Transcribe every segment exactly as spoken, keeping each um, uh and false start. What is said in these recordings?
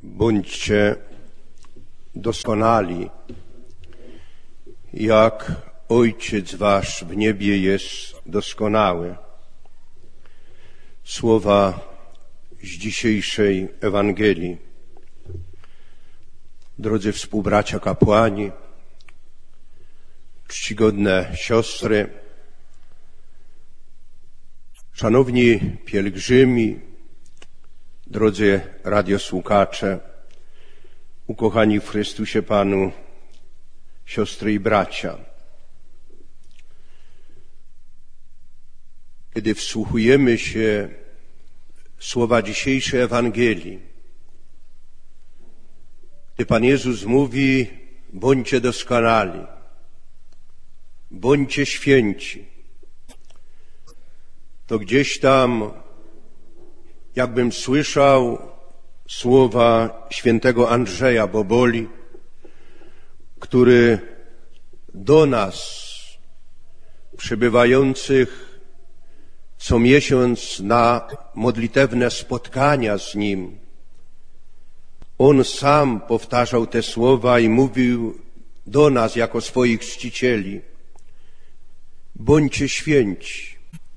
Bądźcie doskonali, jak Ojciec wasz w niebie jest doskonały. Słowa z dzisiejszej Ewangelii. Drodzy współbracia kapłani, czcigodne siostry, szanowni pielgrzymi, drodzy radiosłuchacze, ukochani w Chrystusie Panu, siostry i bracia. Kiedy wsłuchujemy się w słowa dzisiejszej Ewangelii, gdy Pan Jezus mówi: bądźcie doskonali, bądźcie święci, to gdzieś tam jakbym słyszał słowa świętego Andrzeja Boboli, który do nas przybywających co miesiąc na modlitewne spotkania z Nim, on sam powtarzał te słowa i mówił do nas jako swoich czcicieli: bądźcie święci,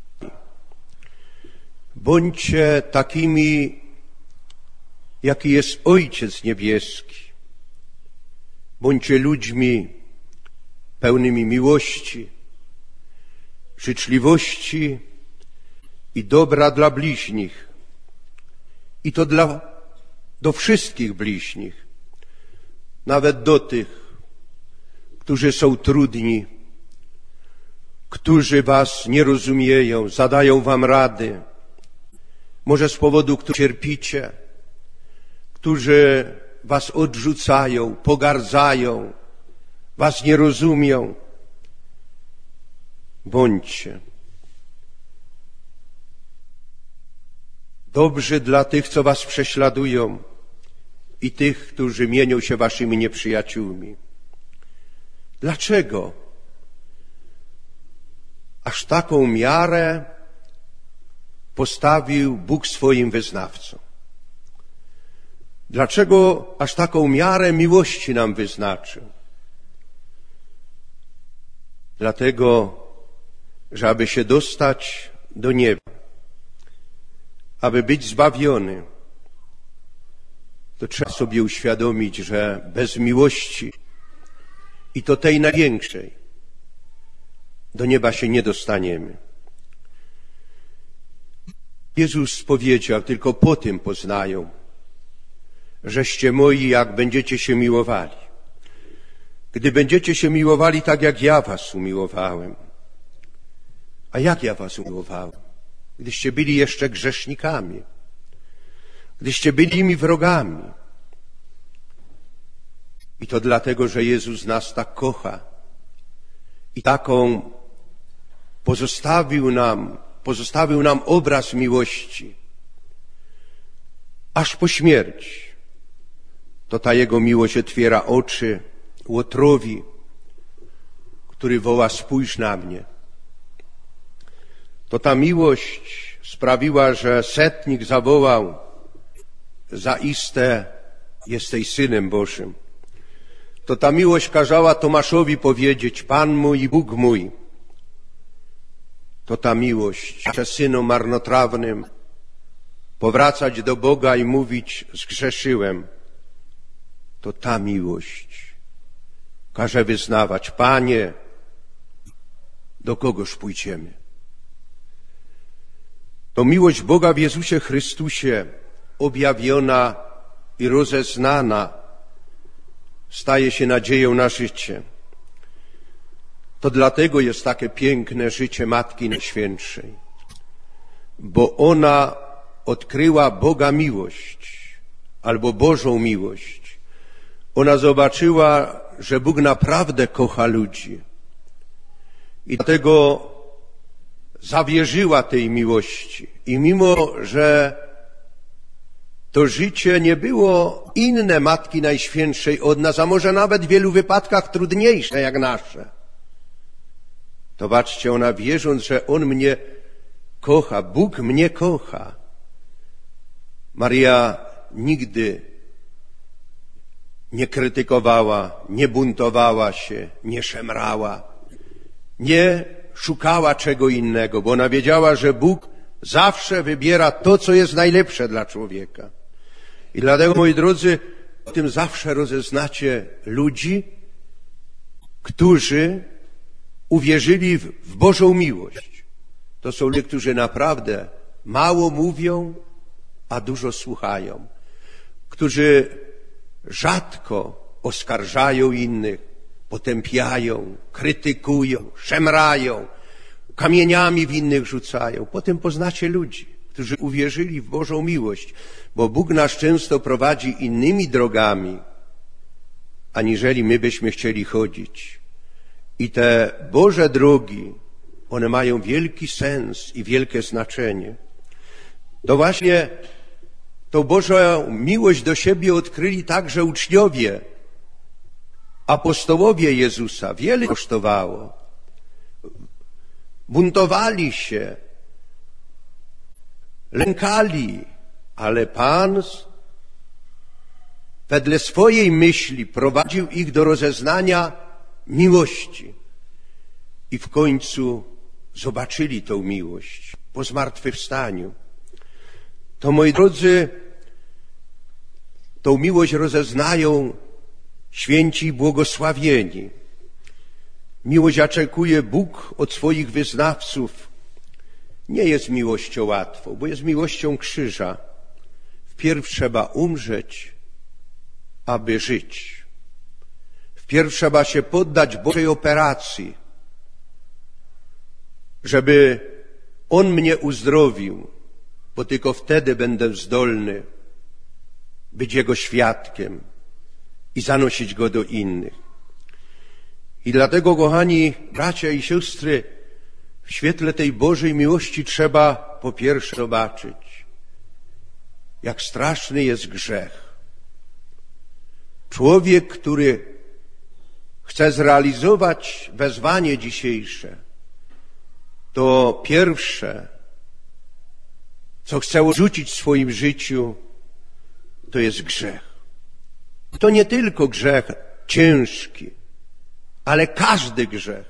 bądźcie takimi, jaki jest Ojciec Niebieski. Bądźcie ludźmi pełnymi miłości, życzliwości i dobra dla bliźnich. I to dla, do wszystkich bliźnich, nawet do tych, którzy są trudni, którzy was nie rozumieją, zadają wam rady, może z powodu, których cierpicie, którzy was odrzucają, pogardzają, was nie rozumią. Bądźcie dobrzy dla tych, co was prześladują i tych, którzy mienią się waszymi nieprzyjaciółmi. Dlaczego aż taką miarę postawił Bóg swoim wyznawcom? Dlaczego aż taką miarę miłości nam wyznaczył? Dlatego, że aby się dostać do nieba, aby być zbawiony, to trzeba sobie uświadomić, że bez miłości, i to tej największej, do nieba się nie dostaniemy. Jezus powiedział: tylko po tym poznają, żeście moi, jak będziecie się miłowali. Gdy będziecie się miłowali tak, jak ja was umiłowałem. A jak ja was umiłowałem? Gdyście byli jeszcze grzesznikami. Gdyście byli mi wrogami. I to dlatego, że Jezus nas tak kocha. I taką pozostawił nam, pozostawił nam obraz miłości. Aż po śmierć. To ta Jego miłość otwiera oczy Łotrowi, który woła: spójrz na mnie. To ta miłość sprawiła, że setnik zawołał: zaiste jesteś Synem Bożym. To ta miłość kazała Tomaszowi powiedzieć: Pan mój i Bóg mój. To ta miłość, że synom marnotrawnym powracać do Boga i mówić: zgrzeszyłem. To ta miłość każe wyznawać: Panie, do kogoż pójdziemy? To miłość Boga w Jezusie Chrystusie, objawiona i rozeznana, staje się nadzieją na życie. To dlatego jest takie piękne życie Matki Najświętszej, bo ona odkryła Boga miłość, albo Bożą miłość. Ona zobaczyła, że Bóg naprawdę kocha ludzi i dlatego zawierzyła tej miłości. I mimo, że to życie nie było inne Matki Najświętszej od nas, a może nawet w wielu wypadkach trudniejsze jak nasze, to baczcie, ona wierząc, że On mnie kocha, Bóg mnie kocha, Maria nigdy nie krytykowała, nie buntowała się, nie szemrała, nie szukała czego innego, bo ona wiedziała, że Bóg zawsze wybiera to, co jest najlepsze dla człowieka. I dlatego, moi drodzy, w tym zawsze rozeznacie ludzi, którzy uwierzyli w Bożą miłość. To są ludzie, którzy naprawdę mało mówią, a dużo słuchają. Którzy rzadko oskarżają innych, potępiają, krytykują, szemrają, kamieniami w innych rzucają. Potem poznacie ludzi, którzy uwierzyli w Bożą miłość, bo Bóg nas często prowadzi innymi drogami, aniżeli my byśmy chcieli chodzić. I te Boże drogi, one mają wielki sens i wielkie znaczenie. To właśnie tą Bożą miłość do siebie odkryli także uczniowie, apostołowie Jezusa. Wiele kosztowało. Buntowali się, lękali, ale Pan wedle swojej myśli prowadził ich do rozeznania miłości. I w końcu zobaczyli tą miłość po zmartwychwstaniu. To, moi drodzy, tą miłość rozeznają święci i błogosławieni. Miłość oczekuje Bóg od swoich wyznawców. Nie jest miłością łatwą, bo jest miłością krzyża. Wpierw trzeba umrzeć, aby żyć. Wpierw trzeba się poddać Bożej operacji, żeby On mnie uzdrowił, bo tylko wtedy będę zdolny być Jego świadkiem i zanosić Go do innych. I dlatego, kochani bracia i siostry, w świetle tej Bożej miłości trzeba po pierwsze zobaczyć, jak straszny jest grzech. Człowiek, który chce zrealizować wezwanie dzisiejsze, to pierwsze, co chce odrzucić w swoim życiu, to jest grzech. To nie tylko grzech ciężki, ale każdy grzech.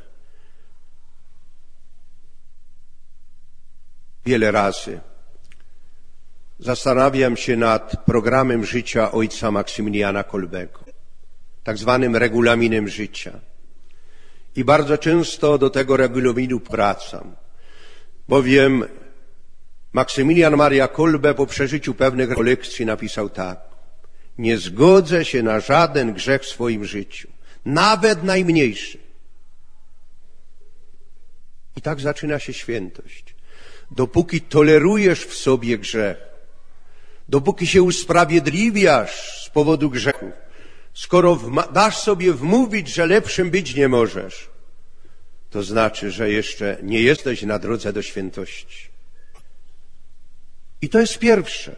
Wiele razy zastanawiam się nad programem życia ojca Maksymiliana Kolbego, tak zwanym regulaminem życia. I bardzo często do tego regulaminu wracam, bowiem Maksymilian Maria Kolbe po przeżyciu pewnych rekolekcji napisał tak: nie zgodzę się na żaden grzech w swoim życiu, nawet najmniejszy. I tak zaczyna się świętość. Dopóki tolerujesz w sobie grzech, dopóki się usprawiedliwiasz z powodu grzechów, skoro dasz sobie wmówić, że lepszym być nie możesz, to znaczy, że jeszcze nie jesteś na drodze do świętości. I to jest pierwsze.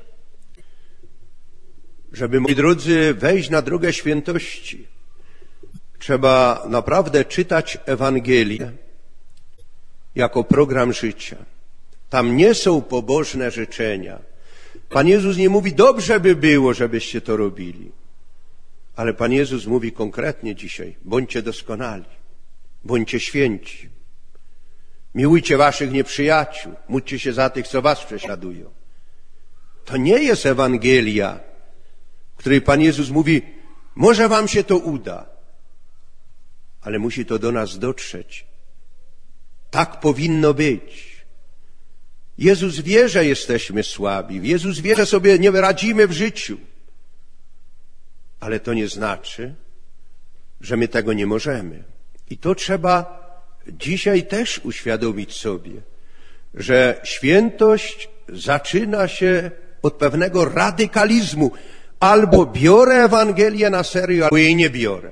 Żeby, moi drodzy, wejść na drogę świętości, trzeba naprawdę czytać Ewangelię jako program życia. Tam nie są pobożne życzenia. Pan Jezus nie mówi, dobrze by było, żebyście to robili. Ale Pan Jezus mówi konkretnie dzisiaj, bądźcie doskonali, bądźcie święci. Miłujcie waszych nieprzyjaciół, módlcie się za tych, co was prześladują. To nie jest Ewangelia, w której Pan Jezus mówi, może wam się to uda, ale musi to do nas dotrzeć. Tak powinno być. Jezus wie, że jesteśmy słabi. Jezus wie, że sobie nie radzimy w życiu. Ale to nie znaczy, że my tego nie możemy. I to trzeba dzisiaj też uświadomić sobie, że świętość zaczyna się od pewnego radykalizmu. Albo biorę Ewangelię na serio, albo jej nie biorę.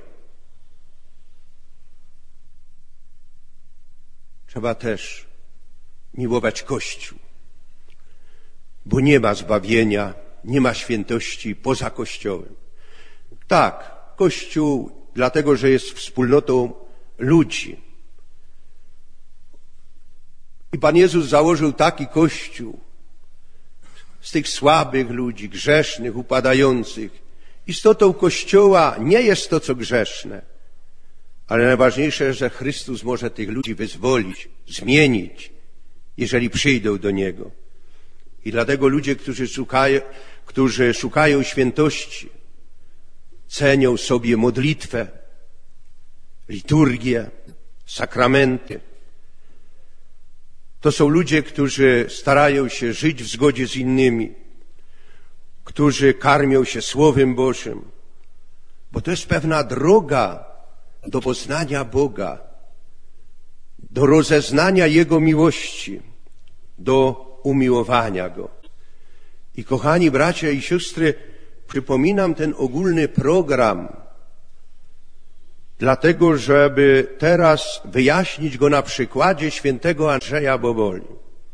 Trzeba też miłować Kościół, bo nie ma zbawienia, nie ma świętości poza Kościołem. Tak, Kościół, dlatego że jest wspólnotą ludzi. I Pan Jezus założył taki Kościół z tych słabych ludzi, grzesznych, upadających Istotą Kościoła nie jest to, co grzeszne, ale najważniejsze, że Chrystus może tych ludzi wyzwolić, zmienić, jeżeli przyjdą do Niego. I dlatego ludzie, którzy szukają, którzy szukają świętości, cenią sobie modlitwę, liturgię, sakramenty. To są ludzie, którzy starają się żyć w zgodzie z innymi, którzy karmią się Słowem Bożym, bo to jest pewna droga do poznania Boga, do rozeznania Jego miłości, do umiłowania Go. I kochani bracia i siostry, przypominam ten ogólny program, dlatego żeby teraz wyjaśnić go na przykładzie świętego Andrzeja Boboli.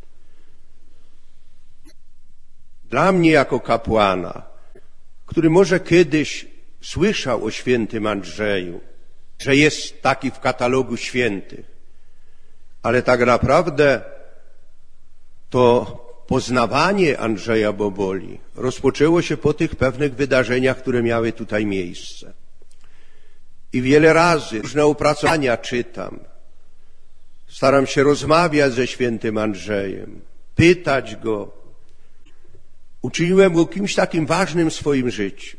Dla mnie jako kapłana, który może kiedyś słyszał o świętym Andrzeju, że jest taki w katalogu świętych, ale tak naprawdę to poznawanie Andrzeja Boboli rozpoczęło się po tych pewnych wydarzeniach, które miały tutaj miejsce. I wiele razy różne opracowania czytam. Staram się rozmawiać ze świętym Andrzejem, pytać go. Uczyniłem go kimś takim ważnym w swoim życiu.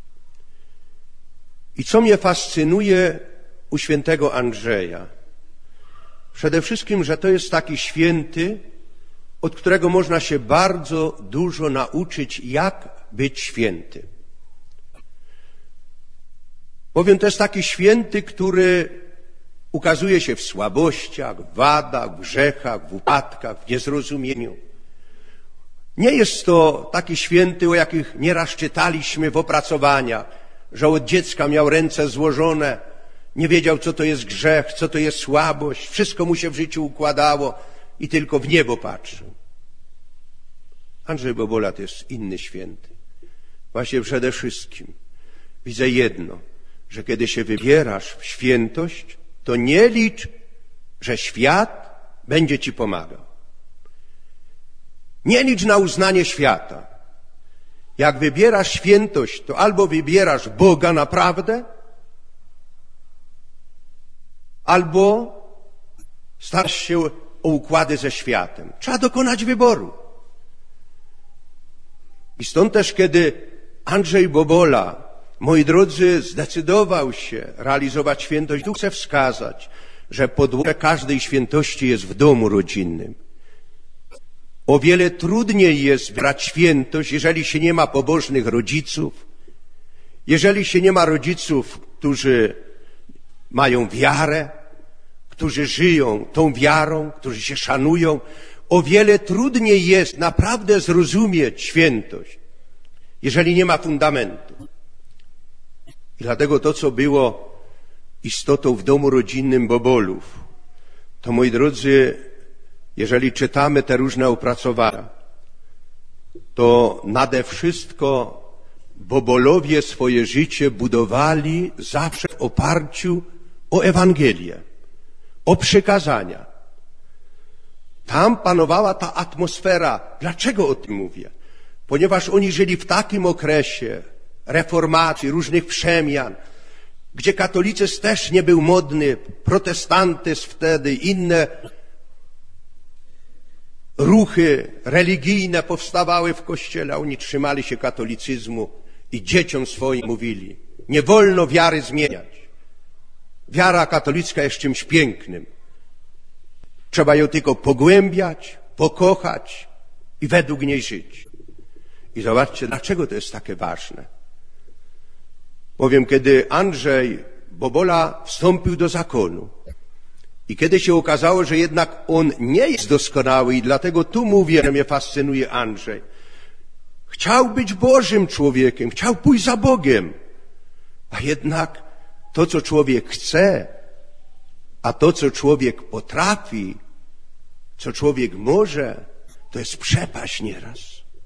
I co mnie fascynuje u świętego Andrzeja? Przede wszystkim, że to jest taki święty, od którego można się bardzo dużo nauczyć, jak być święty. Bowiem to jest taki święty, który ukazuje się w słabościach, w wadach, w grzechach, w upadkach, w niezrozumieniu. Nie jest to taki święty, o jakich nieraz czytaliśmy w opracowaniach, że od dziecka miał ręce złożone, nie wiedział, co to jest grzech, co to jest słabość, wszystko mu się w życiu układało i tylko w niebo patrzył. Andrzej Bobola to jest inny święty. Właśnie przede wszystkim widzę jedno, że kiedy się wybierasz w świętość, to nie licz, że świat będzie ci pomagał. Nie licz na uznanie świata. Jak wybierasz świętość, to albo wybierasz Boga naprawdę, albo starasz się o układy ze światem. Trzeba dokonać wyboru. I stąd też, kiedy Andrzej Bobola, moi drodzy, zdecydował się realizować świętość, tu chcę wskazać, że podłoże każdej świętości jest w domu rodzinnym. O wiele trudniej jest brać świętość, jeżeli się nie ma pobożnych rodziców, jeżeli się nie ma rodziców, którzy mają wiarę, którzy żyją tą wiarą, którzy się szanują. O wiele trudniej jest naprawdę zrozumieć świętość, jeżeli nie ma fundamentu. I dlatego to, co było istotą w domu rodzinnym Bobolów, to, moi drodzy, jeżeli czytamy te różne opracowania, to nade wszystko Bobolowie swoje życie budowali zawsze w oparciu o Ewangelię, o przykazania. Tam panowała ta atmosfera. Dlaczego o tym mówię? Ponieważ oni żyli w takim okresie reformacji, różnych przemian, gdzie katolicyzm też nie był modny, protestantyzm wtedy, inne ruchy religijne powstawały w Kościele, a oni trzymali się katolicyzmu i dzieciom swoim mówili, nie wolno wiary zmieniać. Wiara katolicka jest czymś pięknym. Trzeba ją tylko pogłębiać, pokochać i według niej żyć. I zobaczcie, dlaczego to jest takie ważne. Bowiem kiedy Andrzej Bobola wstąpił do zakonu i kiedy się okazało, że jednak on nie jest doskonały i dlatego tu mówię, że mnie fascynuje Andrzej. Chciał być Bożym człowiekiem, chciał pójść za Bogiem, a jednak to, co człowiek chce, a to, co człowiek potrafi, co człowiek może, to jest przepaść nieraz.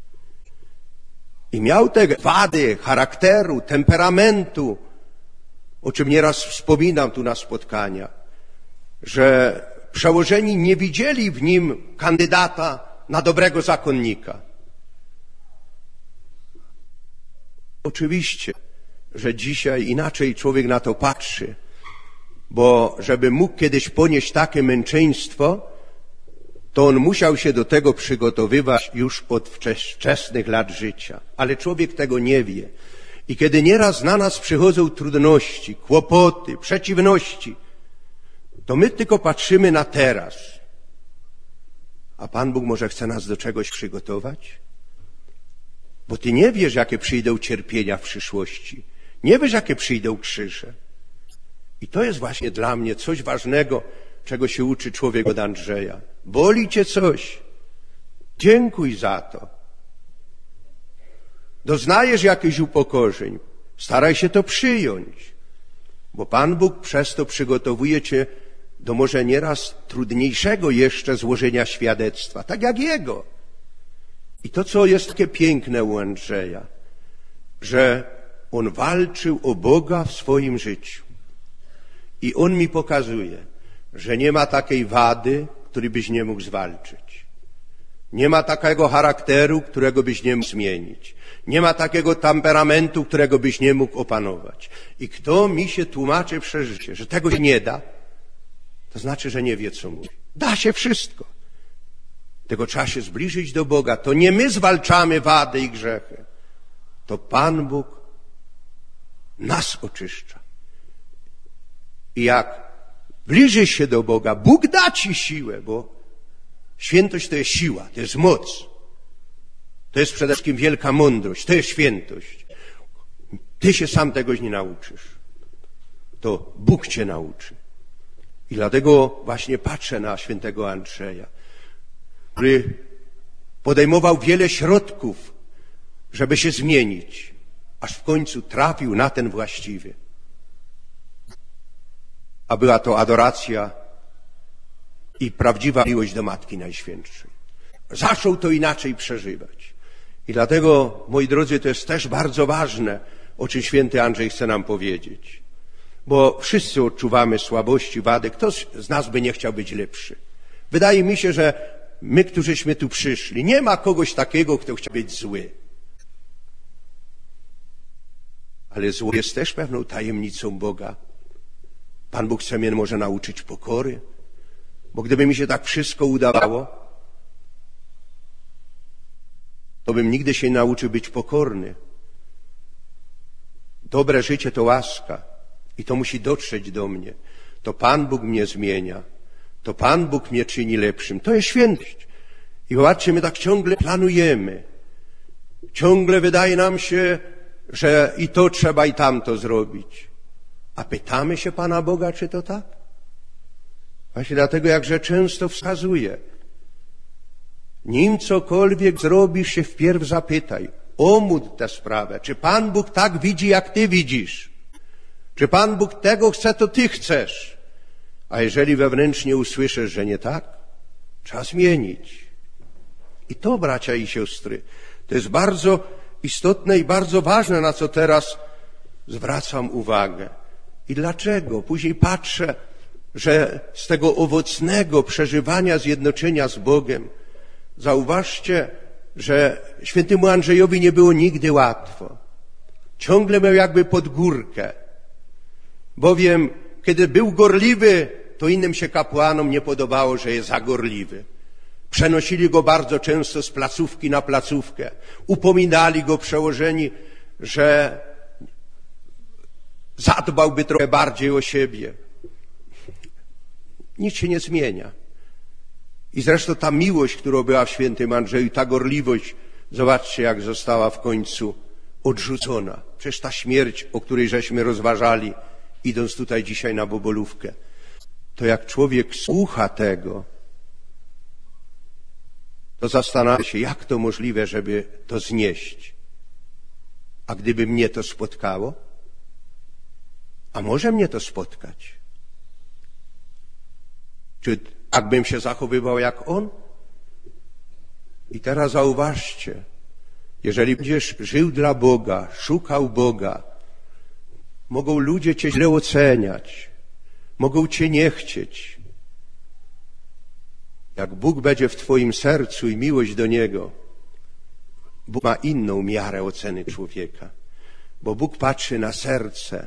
I miał te wady charakteru, temperamentu, o czym nieraz wspominam tu na spotkaniach, że przełożeni nie widzieli w nim kandydata na dobrego zakonnika. Oczywiście że dzisiaj inaczej człowiek na to patrzy, bo żeby mógł kiedyś ponieść takie męczeństwo, to on musiał się do tego przygotowywać już od wczesnych lat życia. Ale człowiek tego nie wie. I kiedy nieraz na nas przychodzą trudności, kłopoty, przeciwności, to my tylko patrzymy na teraz. A Pan Bóg może chce nas do czegoś przygotować? Bo ty nie wiesz, jakie przyjdą cierpienia w przyszłości. Nie wiesz, jakie przyjdą krzyże. I to jest właśnie dla mnie coś ważnego, czego się uczy człowiek od Andrzeja. Boli cię coś? Dziękuj za to. Doznajesz jakichś upokorzeń? Staraj się to przyjąć. Bo Pan Bóg przez to przygotowuje cię do może nieraz trudniejszego jeszcze złożenia świadectwa, tak jak jego. I to, co jest takie piękne u Andrzeja, że on walczył o Boga w swoim życiu. I on mi pokazuje, że nie ma takiej wady, której byś nie mógł zwalczyć. Nie ma takiego charakteru, którego byś nie mógł zmienić. Nie ma takiego temperamentu, którego byś nie mógł opanować. I kto mi się tłumaczy przez życie, że tego się nie da, to znaczy, że nie wie, co mówi. Da się wszystko. Tylko trzeba się zbliżyć do Boga. To nie my zwalczamy wady i grzechy. To Pan Bóg nas oczyszcza. I jak bliżysz się do Boga, Bóg da ci siłę, bo świętość to jest siła, to jest moc. To jest przede wszystkim wielka mądrość, to jest świętość. Ty się sam tegoś nie nauczysz. To Bóg cię nauczy. I dlatego właśnie patrzę na świętego Andrzeja, który podejmował wiele środków, żeby się zmienić, aż w końcu trafił na ten właściwy. A była to adoracja i prawdziwa miłość do Matki Najświętszej. Zaczął to inaczej przeżywać. I dlatego, moi drodzy, to jest też bardzo ważne, o czym święty Andrzej chce nam powiedzieć. Bo wszyscy odczuwamy słabości, wady. Kto z nas by nie chciał być lepszy? Wydaje mi się, że my, którzyśmy tu przyszli, nie ma kogoś takiego, kto chciał być zły. Ale zło jest też pewną tajemnicą Boga. Pan Bóg chce mnie może nauczyć pokory, bo gdyby mi się tak wszystko udawało, to bym nigdy się nie nauczył być pokorny. Dobre życie to łaska i to musi dotrzeć do mnie. To Pan Bóg mnie zmienia. To Pan Bóg mnie czyni lepszym. To jest świętość. I zobaczcie, my tak ciągle planujemy. Ciągle wydaje nam się, że i to trzeba, i tamto zrobić. A pytamy się Pana Boga, czy to tak? Właśnie dlatego, jakże często wskazuje. Nim cokolwiek zrobisz, się wpierw zapytaj. Omódl tę sprawę. Czy Pan Bóg tak widzi, jak ty widzisz? Czy Pan Bóg tego chce, to ty chcesz? A jeżeli wewnętrznie usłyszysz, że nie tak, trzeba zmienić. I to, bracia i siostry, to jest bardzo istotne i bardzo ważne, na co teraz zwracam uwagę. I dlaczego? Później patrzę, że z tego owocnego przeżywania zjednoczenia z Bogiem, zauważcie, że świętemu Andrzejowi nie było nigdy łatwo. Ciągle miał jakby pod górkę. Bowiem, kiedy był gorliwy, to innym się kapłanom nie podobało, że jest za gorliwy. Przenosili go bardzo często z placówki na placówkę. Upominali go przełożeni, że zadbałby trochę bardziej o siebie. Nic się nie zmienia. I zresztą ta miłość, która była w świętym Andrzeju, ta gorliwość, zobaczcie, jak została w końcu odrzucona. Przecież ta śmierć, o której żeśmy rozważali, idąc tutaj dzisiaj na Bobolówkę, to jak człowiek słucha tego, to zastanawia się, jak to możliwe, żeby to znieść. A gdyby mnie to spotkało? A może mnie to spotkać? Czy jakbym się zachowywał jak on? I teraz zauważcie, jeżeli będziesz żył dla Boga, szukał Boga, mogą ludzie cię źle oceniać, mogą cię nie chcieć. Jak Bóg będzie w twoim sercu i miłość do Niego, Bóg ma inną miarę oceny człowieka. bo Bóg patrzy na serce,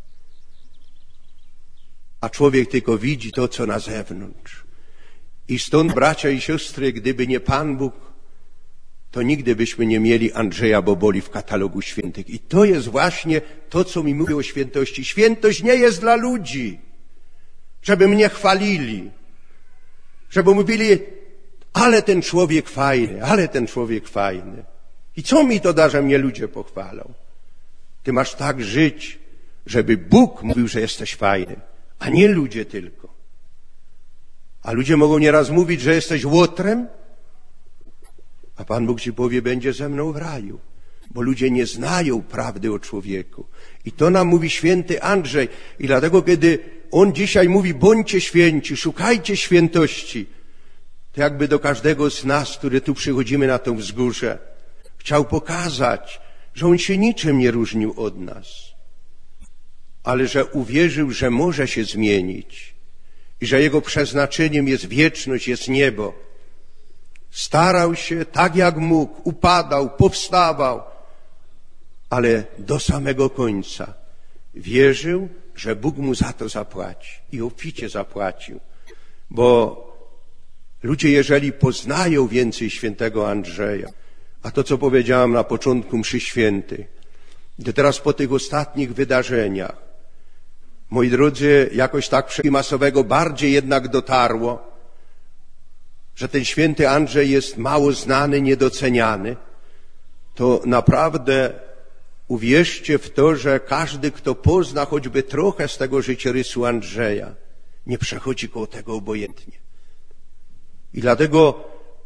a człowiek tylko widzi to, co na zewnątrz. I stąd, bracia i siostry, gdyby nie Pan Bóg, to nigdy byśmy nie mieli Andrzeja Boboli w katalogu świętych. I to jest właśnie to, co mi mówi o świętości. Świętość nie jest dla ludzi, żeby mnie chwalili, żeby mówili, ale ten człowiek fajny, ale ten człowiek fajny. I co mi to da, że mnie ludzie pochwalą? Ty masz tak żyć, żeby Bóg mówił, że jesteś fajny, a nie ludzie tylko. A ludzie mogą nieraz mówić, że jesteś łotrem, a Pan Bóg ci powie, będzie ze mną w raju, bo ludzie nie znają prawdy o człowieku. I to nam mówi święty Andrzej. I dlatego, kiedy on dzisiaj mówi, bądźcie święci, szukajcie świętości, to jakby do każdego z nas, który tu przychodzimy na tą wzgórze, chciał pokazać, że on się niczym nie różnił od nas, ale że uwierzył, że może się zmienić i że jego przeznaczeniem jest wieczność, jest niebo. Starał się tak jak mógł, upadał, powstawał, ale do samego końca wierzył, że Bóg mu za to zapłaci i obficie zapłacił. Bo ludzie, jeżeli poznają więcej świętego Andrzeja, a to, co powiedziałam na początku mszy świętej, gdy teraz po tych ostatnich wydarzeniach, moi drodzy, jakoś tak masowego bardziej jednak dotarło, że ten święty Andrzej jest mało znany, niedoceniany, to naprawdę uwierzcie w to, że każdy, kto pozna choćby trochę z tego życiorysu Andrzeja, nie przechodzi koło tego obojętnie. I dlatego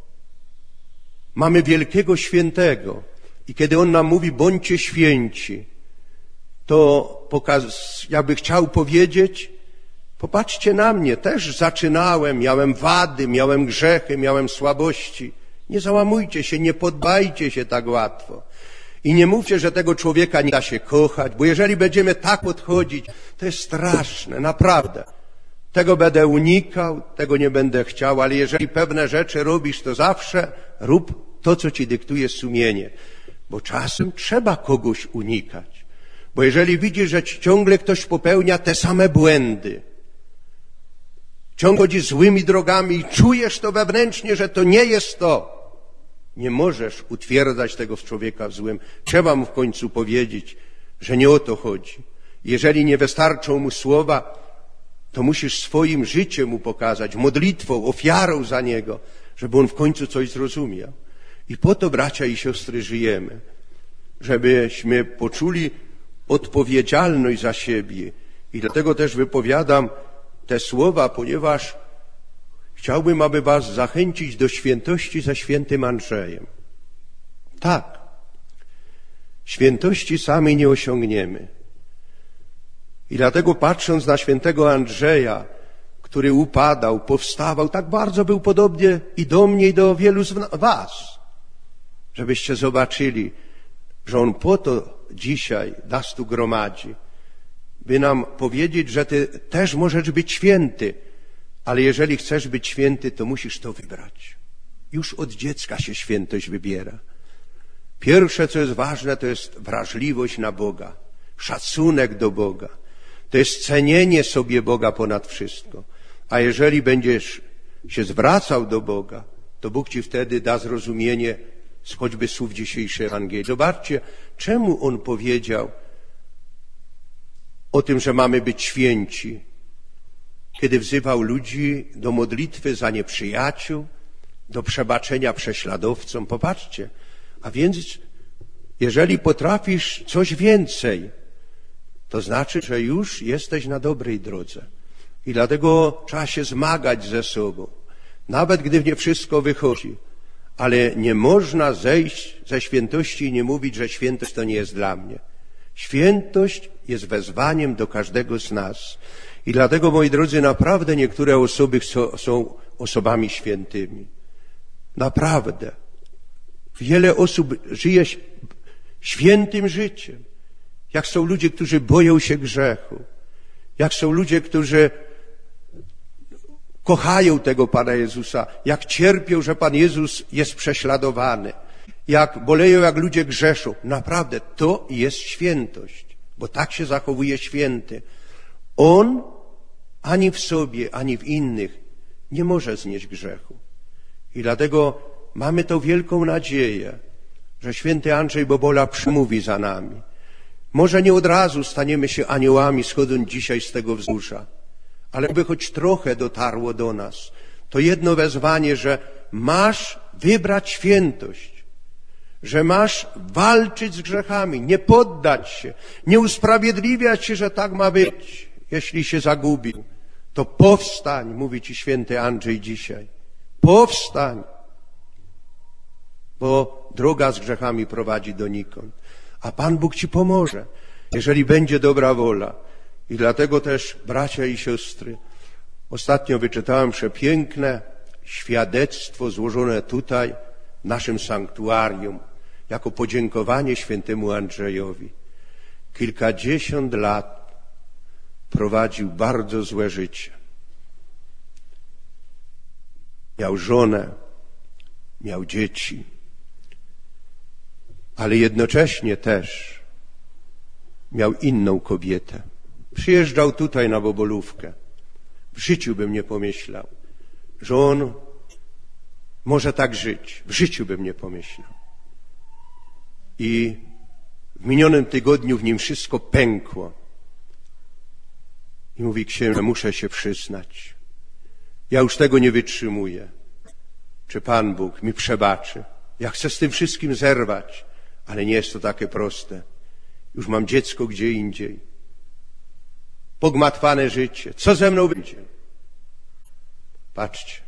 mamy wielkiego świętego. I kiedy on nam mówi, bądźcie święci, to pokaz, jakby chciał powiedzieć, popatrzcie na mnie, też zaczynałem, miałem wady, miałem grzechy, miałem słabości. Nie załamujcie się, nie poddajcie się tak łatwo. I nie mówcie, że tego człowieka nie da się kochać, bo jeżeli będziemy tak podchodzić, to jest straszne, naprawdę. Tego będę unikał, tego nie będę chciał, ale jeżeli pewne rzeczy robisz, to zawsze rób to, co ci dyktuje sumienie. Bo czasem trzeba kogoś unikać. Bo jeżeli widzisz, że ciągle ktoś popełnia te same błędy, ciągle chodzi złymi drogami i czujesz to wewnętrznie, że to nie jest to, nie możesz utwierdzać tego człowieka w złym. Trzeba mu w końcu powiedzieć, że nie o to chodzi. Jeżeli nie wystarczą mu słowa, to musisz swoim życiem mu pokazać, modlitwą, ofiarą za niego, żeby on w końcu coś zrozumiał. I po to, bracia i siostry, żyjemy, żebyśmy poczuli odpowiedzialność za siebie. I dlatego też wypowiadam te słowa, ponieważ chciałbym, aby was zachęcić do świętości ze świętym Andrzejem. Tak, świętości sami nie osiągniemy. I dlatego patrząc na świętego Andrzeja, który upadał, powstawał, tak bardzo był podobny i do mnie, i do wielu z was, żebyście zobaczyli, że on po to dzisiaj nas tu gromadzi, by nam powiedzieć, że ty też możesz być święty, ale jeżeli chcesz być święty, to musisz to wybrać. Już od dziecka się świętość wybiera. Pierwsze, co jest ważne, to jest wrażliwość na Boga, szacunek do Boga. To jest cenienie sobie Boga ponad wszystko. A jeżeli będziesz się zwracał do Boga, to Bóg ci wtedy da zrozumienie z choćby słów dzisiejszej Ewangelii. Zobaczcie, czemu On powiedział o tym, że mamy być święci, kiedy wzywał ludzi do modlitwy za nieprzyjaciół, do przebaczenia prześladowcom. Popatrzcie, a więc jeżeli potrafisz coś więcej, to znaczy, że już jesteś na dobrej drodze. I dlatego trzeba się zmagać ze sobą, nawet gdy nie wszystko wychodzi. Ale nie można zejść ze świętości i nie mówić, że świętość to nie jest dla mnie. Świętość jest wezwaniem do każdego z nas. I dlatego, moi drodzy, naprawdę niektóre osoby są osobami świętymi. Naprawdę. Wiele osób żyje świętym życiem. Jak są ludzie, którzy boją się grzechu. Jak są ludzie, którzy kochają tego Pana Jezusa. Jak cierpią, że Pan Jezus jest prześladowany. jak boleją, jak ludzie grzeszą. Naprawdę, to jest świętość, bo tak się zachowuje święty. On ani w sobie, ani w innych nie może znieść grzechu. I dlatego mamy tą wielką nadzieję, że święty Andrzej Bobola przemówi za nami. Może nie od razu staniemy się aniołami, schodząc dzisiaj z tego wzgórza, ale by choć trochę dotarło do nas, to jedno wezwanie, że masz wybrać świętość, że masz walczyć z grzechami, nie poddać się, nie usprawiedliwiać się, że tak ma być. Jeśli się zagubił, to powstań, mówi ci święty Andrzej dzisiaj. Powstań, bo droga z grzechami prowadzi donikąd. A Pan Bóg ci pomoże, jeżeli będzie dobra wola. I dlatego też, bracia i siostry, ostatnio wyczytałem przepiękne świadectwo złożone tutaj, w naszym sanktuarium, jako podziękowanie świętemu Andrzejowi. Kilkadziesiąt lat prowadził bardzo złe życie. Miał żonę, miał dzieci, ale jednocześnie też miał inną kobietę. Przyjeżdżał tutaj na Bobolówkę. W życiu bym nie pomyślał, że on może tak żyć. W życiu bym nie pomyślał. I w minionym tygodniu w nim wszystko pękło. I mówi księże, muszę się przyznać. Ja już tego nie wytrzymuję. Czy Pan Bóg mi przebaczy? Ja chcę z tym wszystkim zerwać, ale nie jest to takie proste. Już mam dziecko gdzie indziej. Pogmatwane życie. Co ze mną będzie? Patrzcie.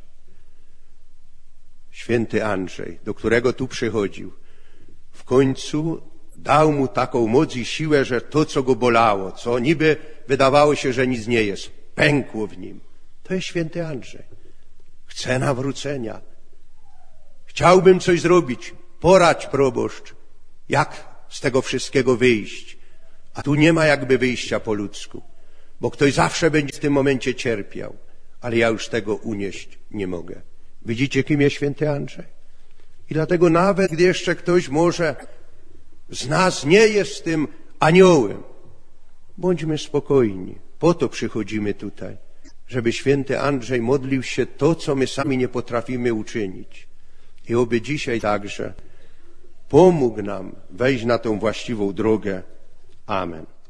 Święty Andrzej, do którego tu przychodził, w końcu dał mu taką moc i siłę, że to, co go bolało, co niby wydawało się, że nic nie jest, pękło w nim. To jest święty Andrzej. Chce nawrócenia. Chciałbym coś zrobić. Poradź, proboszcz, jak z tego wszystkiego wyjść. A tu nie ma jakby wyjścia po ludzku, bo ktoś zawsze będzie w tym momencie cierpiał, ale ja już tego unieść nie mogę. Widzicie, kim jest święty Andrzej? I dlatego nawet, gdy jeszcze ktoś może z nas nie jest tym aniołem, bądźmy spokojni. Po to przychodzimy tutaj, żeby święty Andrzej modlił się to, co my sami nie potrafimy uczynić. I oby dzisiaj także pomógł nam wejść na tą właściwą drogę. Amen.